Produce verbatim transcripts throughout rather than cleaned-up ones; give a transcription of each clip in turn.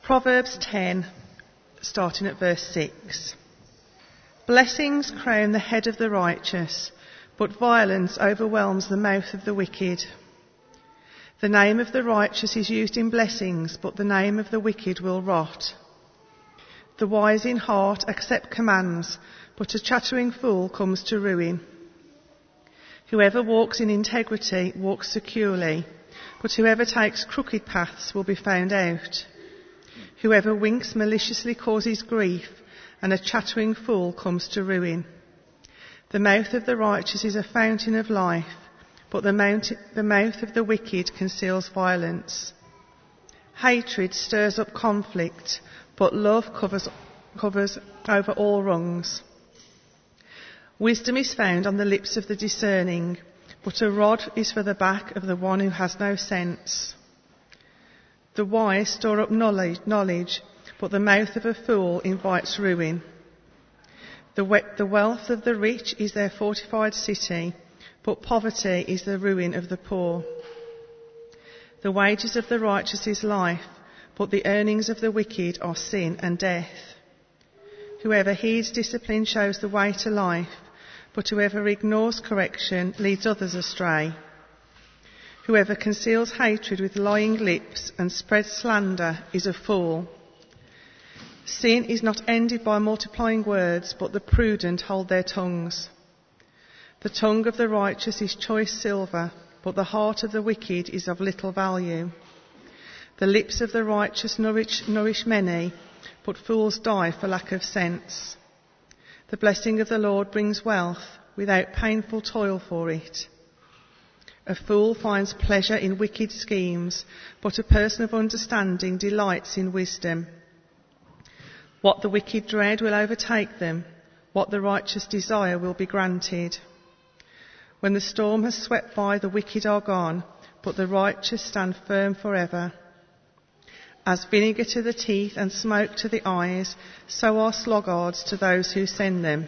Proverbs ten, starting at verse six. Blessings crown the head of the righteous, but violence overwhelms the mouth of the wicked. The name of the righteous is used in blessings, but the name of the wicked will rot. The wise in heart accept commands, but a chattering fool comes to ruin. Whoever walks in integrity walks securely, but whoever takes crooked paths will be found out. Whoever winks maliciously causes grief, and a chattering fool comes to ruin. The mouth of the righteous is a fountain of life, but the mouth of the wicked conceals violence. Hatred stirs up conflict, but love covers, covers over all wrongs. Wisdom is found on the lips of the discerning, but a rod is for the back of the one who has no sense. The wise store up knowledge, knowledge, but the mouth of a fool invites ruin. The, we- the wealth of the rich is their fortified city, but poverty is the ruin of the poor. The wages of the righteous is life, but the earnings of the wicked are sin and death. Whoever heeds discipline shows the way to life, but whoever ignores correction leads others astray. Whoever conceals hatred with lying lips and spreads slander is a fool. Sin is not ended by multiplying words, but the prudent hold their tongues. The tongue of the righteous is choice silver, but the heart of the wicked is of little value. The lips of the righteous nourish, nourish many, but fools die for lack of sense. The blessing of the Lord brings wealth without painful toil for it. A fool finds pleasure in wicked schemes, but a person of understanding delights in wisdom. What the wicked dread will overtake them, what the righteous desire will be granted. When the storm has swept by, the wicked are gone, but the righteous stand firm forever. As vinegar to the teeth and smoke to the eyes, so are sloggards to those who send them.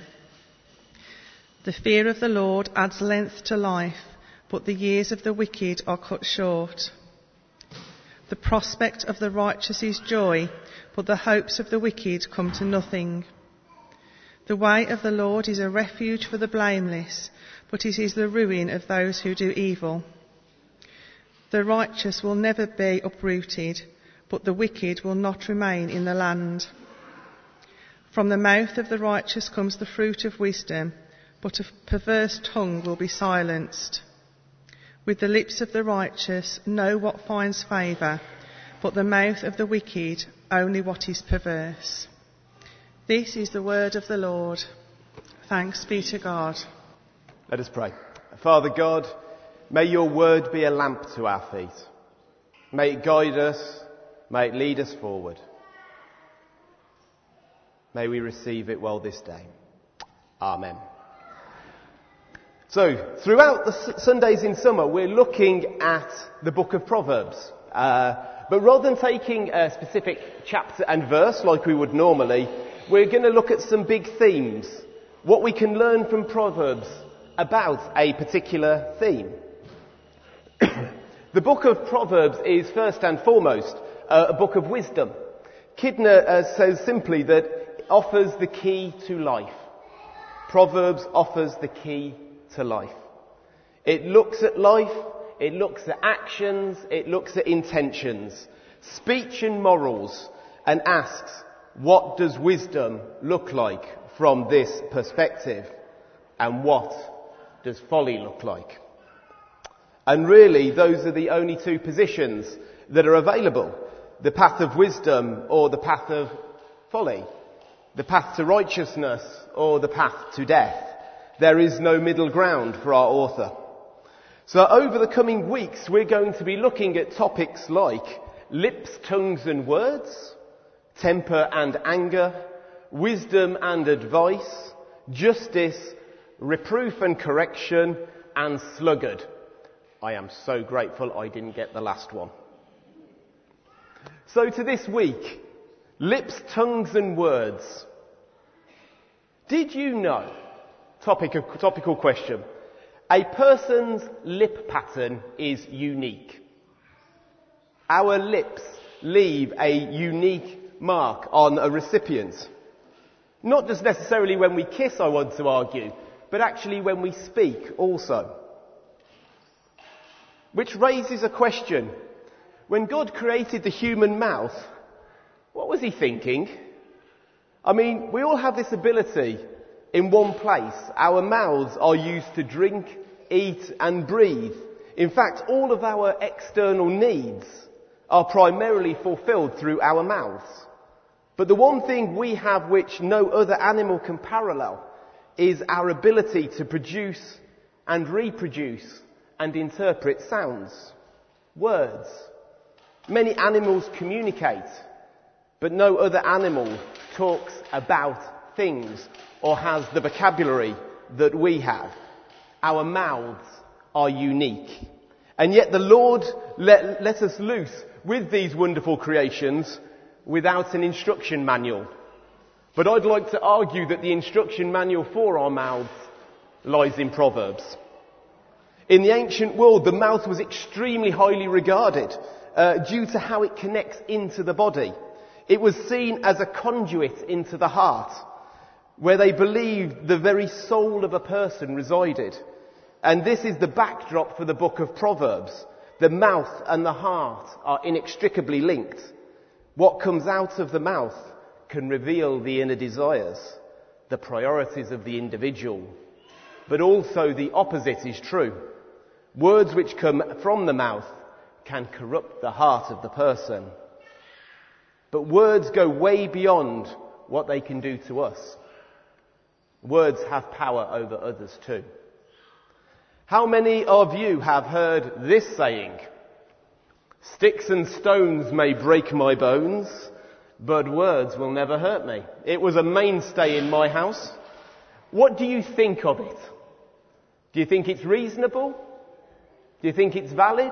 The fear of the Lord adds length to life, but the years of the wicked are cut short. The prospect of the righteous is joy, but the hopes of the wicked come to nothing. The way of the Lord is a refuge for the blameless, but it is the ruin of those who do evil. The righteous will never be uprooted, but the wicked will not remain in the land. From the mouth of the righteous comes the fruit of wisdom, but a perverse tongue will be silenced. With the lips of the righteous, know what finds favour, but the mouth of the wicked, only what is perverse. This is the word of the Lord. Thanks be to God. Let us pray. Father God, may your word be a lamp to our feet. May it guide us, may it lead us forward. May we receive it well this day. Amen. So, throughout the S- Sundays in summer, we're looking at the book of Proverbs. Uh, but rather than taking a specific chapter and verse like we would normally, we're going to look at some big themes. What we can learn from Proverbs about a particular theme. The book of Proverbs is first and foremost uh, a book of wisdom. Kidner uh, says simply that it offers the key to life. Proverbs offers the key to life. It looks at life, it looks at actions, it looks at intentions, speech and morals, and asks, what does wisdom look like from this perspective? And what does folly look like? And really, those are the only two positions that are available. The path of wisdom or the path of folly. The path to righteousness or the path to death. There is no middle ground for our author. So over the coming weeks, we're going to be looking at topics like lips, tongues and words, temper and anger, wisdom and advice, justice, reproof and correction, and sluggard. I am so grateful I didn't get the last one. So to this week, lips, tongues and words. Did you know, topic, topical question, a person's lip pattern is unique. Our lips leave a unique mark on a recipient. Not just necessarily when we kiss, I want to argue, but actually when we speak also. Which raises a question. When God created the human mouth, what was he thinking? I mean, we all have this ability in one place. Our mouths are used to drink, eat and breathe. In fact, all of our external needs are primarily fulfilled through our mouths. But the one thing we have which no other animal can parallel is our ability to produce and reproduce and interpret sounds, words. Many animals communicate, but no other animal talks about things or has the vocabulary that we have. Our mouths are unique. And yet the Lord let, let us loose with these wonderful creations without an instruction manual. But I'd like to argue that the instruction manual for our mouths lies in Proverbs. In the ancient world, the mouth was extremely highly regarded uh, due to how it connects into the body. It was seen as a conduit into the heart, where they believed the very soul of a person resided. And this is the backdrop for the book of Proverbs. The mouth and the heart are inextricably linked. What comes out of the mouth can reveal the inner desires, the priorities of the individual. But also the opposite is true. Words which come from the mouth can corrupt the heart of the person. But words go way beyond what they can do to us. Words have power over others too. How many of you have heard this saying? Sticks and stones may break my bones, but words will never hurt me. It was a mainstay in my house. What do you think of it? Do you think it's reasonable? Do you think it's valid?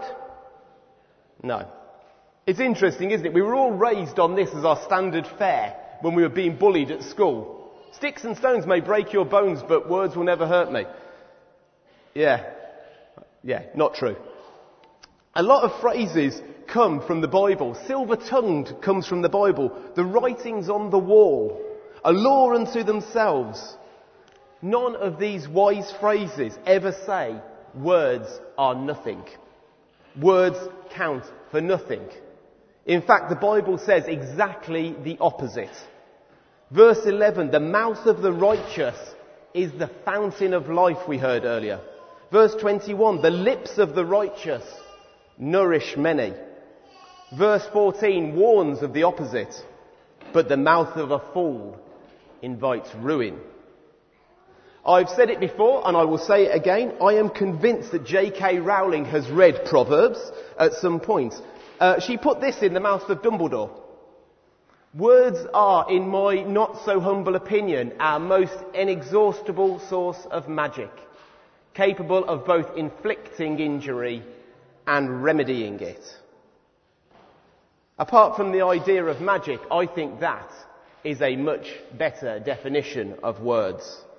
No. It's interesting, isn't it? We were all raised on this as our standard fare when we were being bullied at school. Sticks and stones may break your bones, but words will never hurt me. Yeah. Yeah, not true. A lot of phrases come from the Bible. Silver-tongued comes from the Bible. The writings on the wall, a law unto themselves. None of these wise phrases ever say words are nothing. Words count for nothing. In fact, the Bible says exactly the opposite. Verse eleven, the mouth of the righteous is the fountain of life, we heard earlier. Verse twenty-one, the lips of the righteous nourish many. Verse fourteen warns of the opposite, but the mouth of a fool invites ruin. I've said it before and I will say it again. I am convinced that J K Rowling has read Proverbs at some point. Uh, she put this in the mouth of Dumbledore. Words are, in my not so humble opinion, our most inexhaustible source of magic, capable of both inflicting injury and remedying it. Apart from the idea of magic, I think that is a much better definition of words.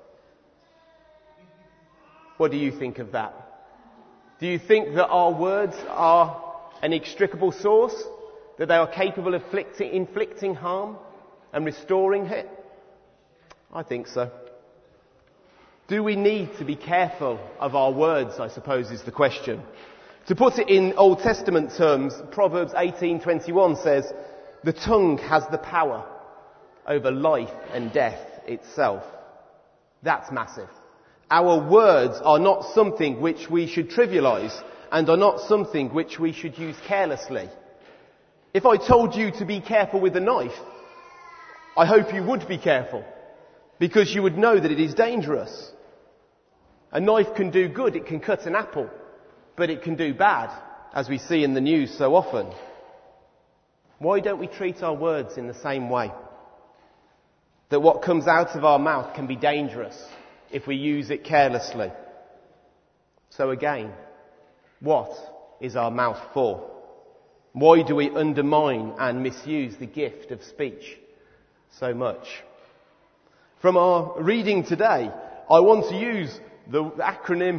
What do you think of that? Do you think that our words are an inextricable source? That they are capable of inflicting, inflicting harm and restoring it? I think so. Do we need to be careful of our words, I suppose, is the question. To put it in Old Testament terms, Proverbs eighteen twenty-one says, the tongue has the power over life and death itself. That's massive. Our words are not something which we should trivialise and are not something which we should use carelessly. If I told you to be careful with a knife, I hope you would be careful, because you would know that it is dangerous. A knife can do good, it can cut an apple, but it can do bad, as we see in the news so often. Why don't we treat our words in the same way? That what comes out of our mouth can be dangerous if we use it carelessly. So again, what is our mouth for? Why do we undermine and misuse the gift of speech so much? From our reading today, I want to use the acronym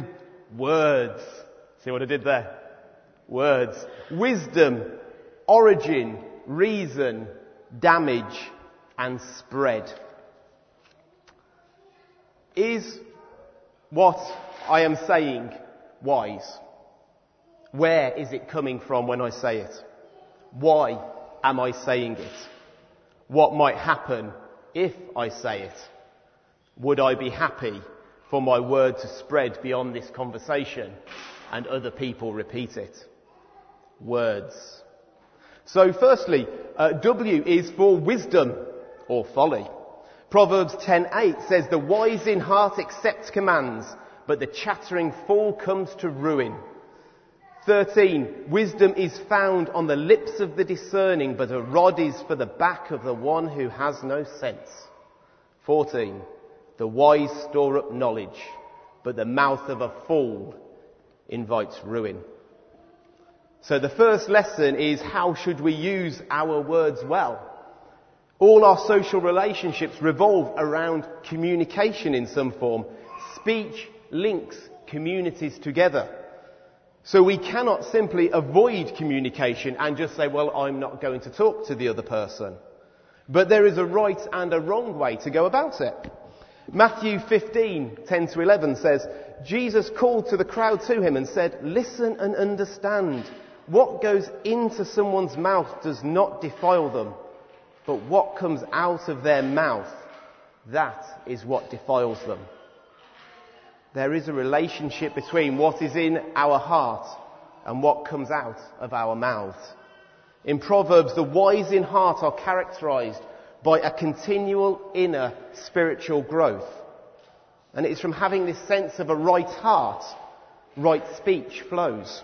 WORDS. See what I did there? Words. Wisdom, origin, reason, damage, and spread. Is what I am saying wise? Where is it coming from when I say it? Why am I saying it? What might happen if I say it? Would I be happy for my word to spread beyond this conversation and other people repeat it? Words. So firstly, uh, W is for wisdom or folly. Proverbs ten eight says, "The wise in heart accept commands, but the chattering fool comes to ruin." thirteen, "Wisdom is found on the lips of the discerning, but a rod is for the back of the one who has no sense." fourteen, "The wise store up knowledge, but the mouth of a fool invites ruin." So the first lesson is, how should we use our words well? All our social relationships revolve around communication in some form. Speech links communities together. So we cannot simply avoid communication and just say, well, I'm not going to talk to the other person. But there is a right and a wrong way to go about it. Matthew fifteen ten to eleven says, "Jesus called to the crowd to him and said, 'Listen and understand. What goes into someone's mouth does not defile them, but what comes out of their mouth, that is what defiles them.'" There is a relationship between what is in our heart and what comes out of our mouths. In Proverbs, the wise in heart are characterized by a continual inner spiritual growth. And it is from having this sense of a right heart, right speech flows.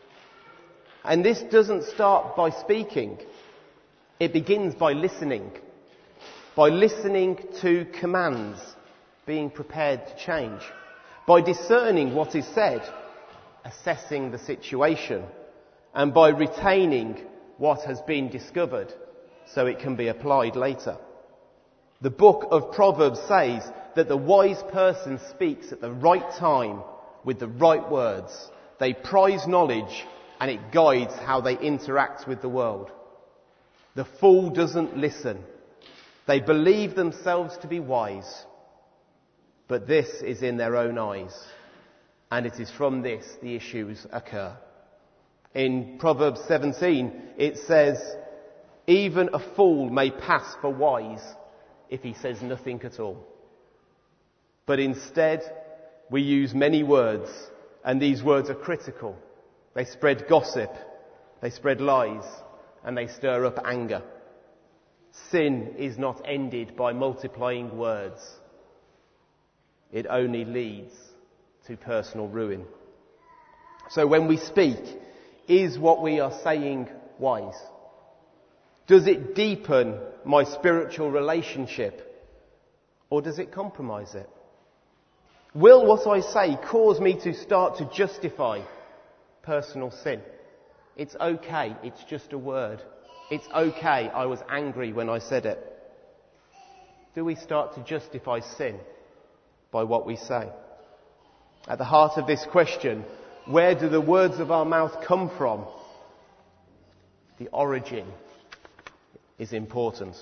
And this doesn't start by speaking. It begins by listening. By listening to commands, being prepared to change. By discerning what is said, assessing the situation, and by retaining what has been discovered so it can be applied later. The book of Proverbs says that the wise person speaks at the right time with the right words. They prize knowledge and it guides how they interact with the world. The fool doesn't listen. They believe themselves to be wise. But this is in their own eyes, and it is from this the issues occur. In Proverbs seventeen, it says, "Even a fool may pass for wise if he says nothing at all." But instead, we use many words, and these words are critical. They spread gossip, they spread lies, and they stir up anger. Sin is not ended by multiplying words. It only leads to personal ruin. So when we speak, is what we are saying wise? Does it deepen my spiritual relationship, or does it compromise it? Will what I say cause me to start to justify personal sin? It's okay, it's just a word. It's okay, I was angry when I said it. Do we start to justify sin by what we say? At the heart of this question, where do the words of our mouth come from? The origin is important.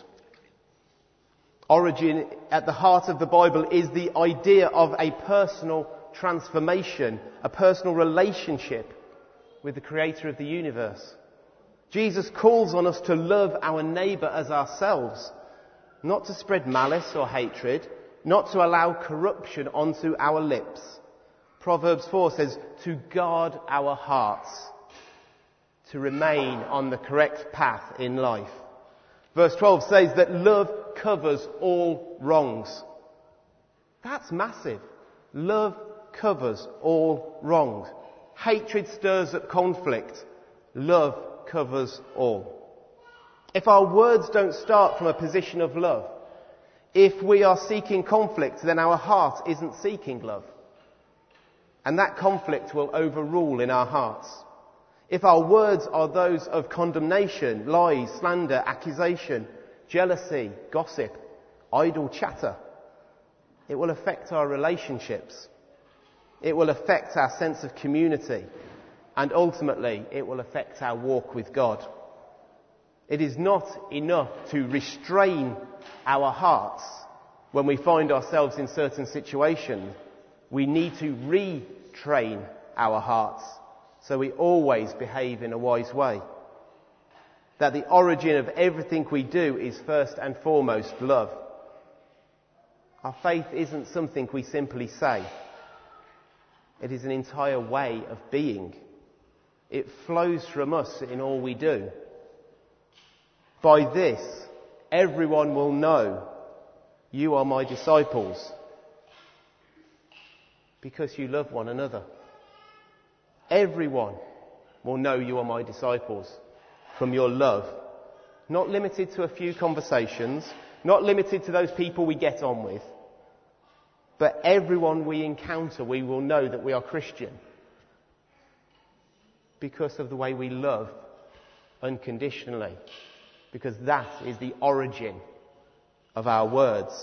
Origin at the heart of the Bible is the idea of a personal transformation, a personal relationship with the Creator of the universe. Jesus calls on us to love our neighbour as ourselves, not to spread malice or hatred, not to allow corruption onto our lips. Proverbs four says to guard our hearts, to remain on the correct path in life. Verse twelve says that love covers all wrongs. That's massive. Love covers all wrongs. Hatred stirs up conflict. Love covers all. If our words don't start from a position of love, if we are seeking conflict, then our heart isn't seeking love. And that conflict will overrule in our hearts. If our words are those of condemnation, lies, slander, accusation, jealousy, gossip, idle chatter, it will affect our relationships. It will affect our sense of community. And ultimately, it will affect our walk with God. It is not enough to restrain our hearts when we find ourselves in certain situations. We need to retrain our hearts so we always behave in a wise way. That the origin of everything we do is first and foremost love. Our faith isn't something we simply say. It is an entire way of being. It flows from us in all we do. By this, everyone will know you are my disciples, because you love one another. Everyone will know you are my disciples from your love. Not limited to a few conversations, not limited to those people we get on with, but everyone we encounter, we will know that we are Christian because of the way we love unconditionally, because that is the origin of our words.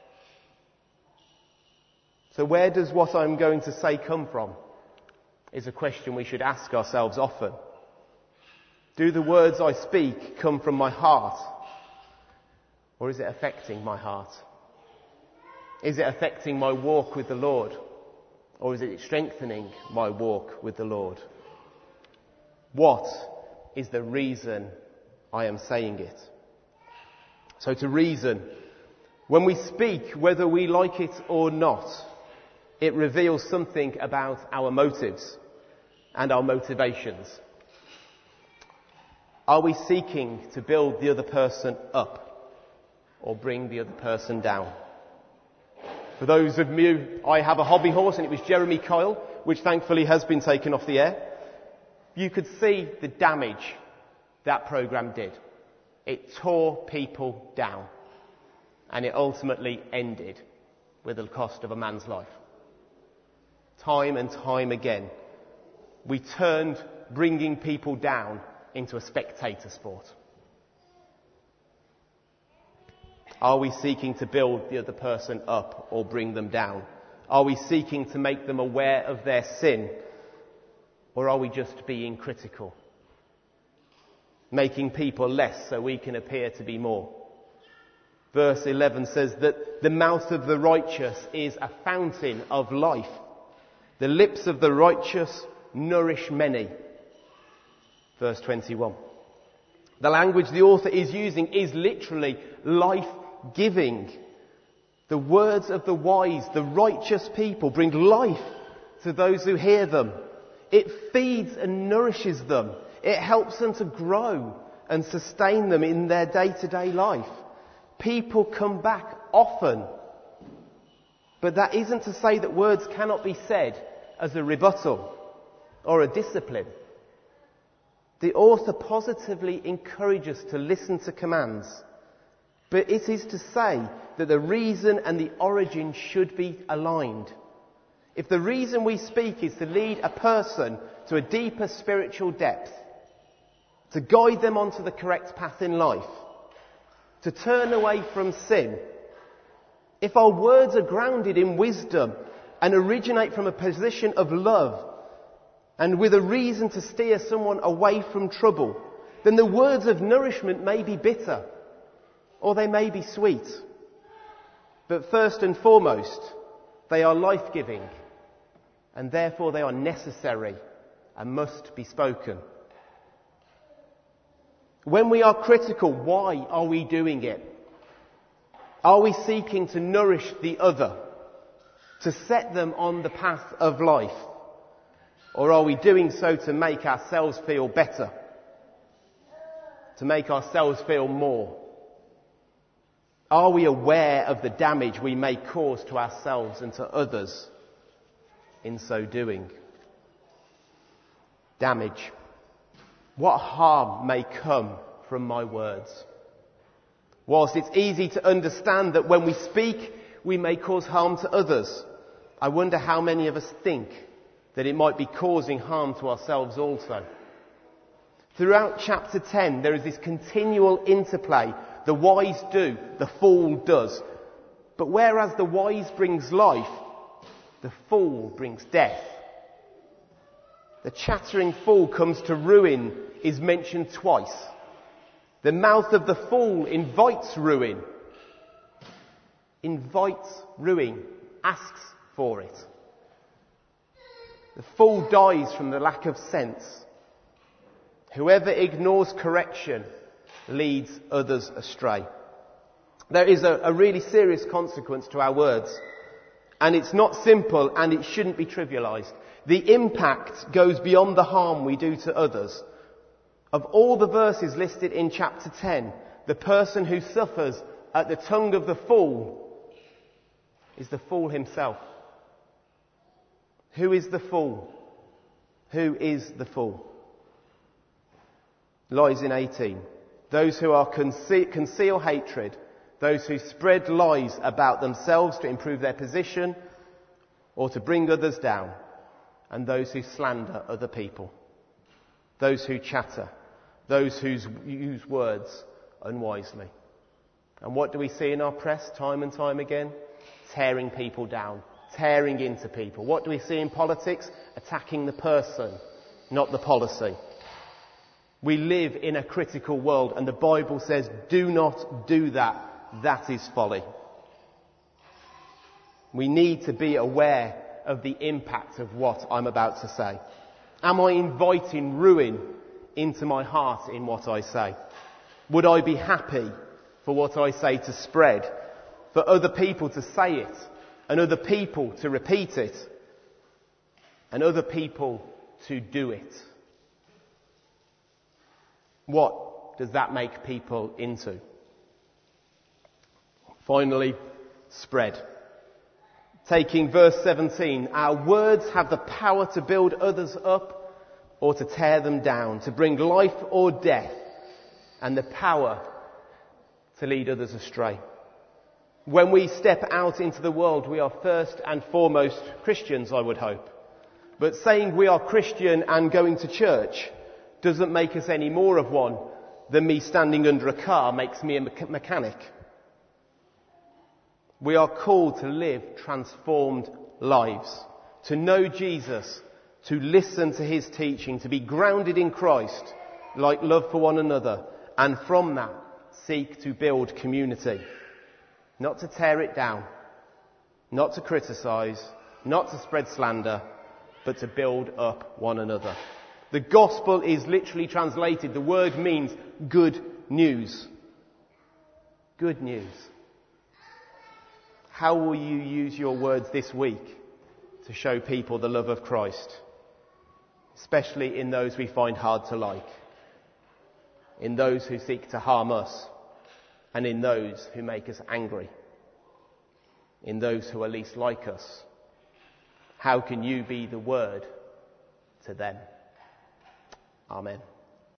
So where does what I'm going to say come from? Is a question we should ask ourselves often. Do the words I speak come from my heart? Or is it affecting my heart? Is it affecting my walk with the Lord? Or is it strengthening my walk with the Lord? What is the reason I am saying it? So to reason, when we speak, whether we like it or not, it reveals something about our motives and our motivations. Are we seeking to build the other person up or bring the other person down? For those of you, I have a hobby horse and it was Jeremy Kyle, which thankfully has been taken off the air. You could see the damage that programme did. It tore people down, and it ultimately ended with the cost of a man's life. Time and time again, we turned bringing people down into a spectator sport. Are we seeking to build the other person up or bring them down? Are we seeking to make them aware of their sin? Or are we just being critical? Making people less so we can appear to be more. Verse eleven says that the mouth of the righteous is a fountain of life. The lips of the righteous nourish many. Verse twenty-one. The language the author is using is literally life-giving. The words of the wise, the righteous people, bring life to those who hear them. It feeds and nourishes them. It helps them to grow and sustain them in their day-to-day life. People come back often. But that isn't to say that words cannot be said as a rebuttal or a discipline. The author positively encourages us to listen to commands. But it is to say that the reason and the origin should be aligned. If the reason we speak is to lead a person to a deeper spiritual depth, to guide them onto the correct path in life, to turn away from sin, if our words are grounded in wisdom and originate from a position of love and with a reason to steer someone away from trouble, then the words of nourishment may be bitter or they may be sweet. But first and foremost, they are life-giving, and therefore they are necessary and must be spoken. When we are critical, why are we doing it? Are we seeking to nourish the other, to set them on the path of life? Or are we doing so to make ourselves feel better? To make ourselves feel more? Are we aware of the damage we may cause to ourselves and to others in so doing? Damage. What harm may come from my words? Whilst it's easy to understand that when we speak, we may cause harm to others, I wonder how many of us think that it might be causing harm to ourselves also. Throughout chapter ten, there is this continual interplay. The wise do, the fool does. But whereas the wise brings life, the fool brings death. The chattering fool comes to ruin is mentioned twice. The mouth of the fool invites ruin. Invites ruin. Asks for it. The fool dies from the lack of sense. Whoever ignores correction leads others astray. There is a, a really serious consequence to our words. And it's not simple and it shouldn't be trivialised. The impact goes beyond the harm we do to others. Of all the verses listed in chapter ten, the person who suffers at the tongue of the fool is the fool himself. Who is the fool? Who is the fool? Lies in eighteen. Those who are conce- conceal hatred, those who spread lies about themselves to improve their position or to bring others down, and those who slander other people, those who chatter, those who use words unwisely. And what do we see in our press time and time again? Tearing people down, tearing into people. What do we see in politics? Attacking the person, not the policy. We live in a critical world, and the Bible says, do not do that. That is folly. We need to be aware of the impact of what I'm about to say. Am I inviting ruin into my heart in what I say? Would I be happy for what I say to spread, for other people to say it, and other people to repeat it, and other people to do it? What does that make people into? Finally, spread. Taking verse seventeen, our words have the power to build others up or to tear them down, to bring life or death, and the power to lead others astray. When we step out into the world, we are first and foremost Christians, I would hope. But saying we are Christian and going to church doesn't make us any more of one than me standing under a car makes me a me- mechanic. We are called to live transformed lives, to know Jesus, to listen to his teaching, to be grounded in Christ, like love for one another, and from that seek to build community. Not to tear it down, not to criticise, not to spread slander, but to build up one another. The gospel is literally translated. The word means good news. Good news. How will you use your words this week to show people the love of Christ? Especially in those we find hard to like. In those who seek to harm us. And in those who make us angry. In those who are least like us. How can you be the word to them? Amen.